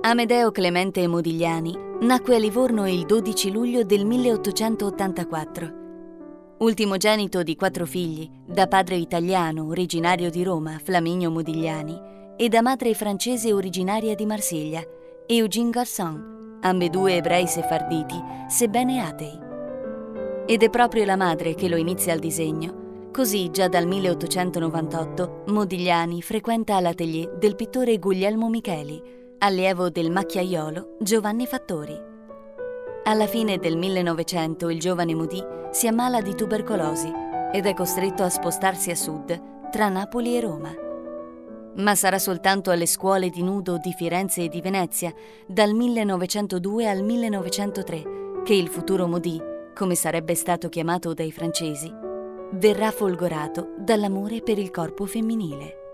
Amedeo Clemente Modigliani nacque a Livorno il 12 luglio del 1884. Ultimogenito di 4 figli, da padre italiano originario di Roma, Flaminio Modigliani, e da madre francese originaria di Marsiglia, Eugène Garçon, ambedue ebrei sefarditi, sebbene atei. Ed è proprio la madre che lo inizia al disegno. Così, già dal 1898, Modigliani frequenta l'atelier del pittore Guglielmo Micheli, allievo del macchiaiolo Giovanni Fattori. Alla fine del 1900 il giovane Modì si ammala di tubercolosi ed è costretto a spostarsi a sud, tra Napoli e Roma. Ma sarà soltanto alle scuole di nudo di Firenze e di Venezia, dal 1902 al 1903, che il futuro Modì, come sarebbe stato chiamato dai francesi, verrà folgorato dall'amore per il corpo femminile.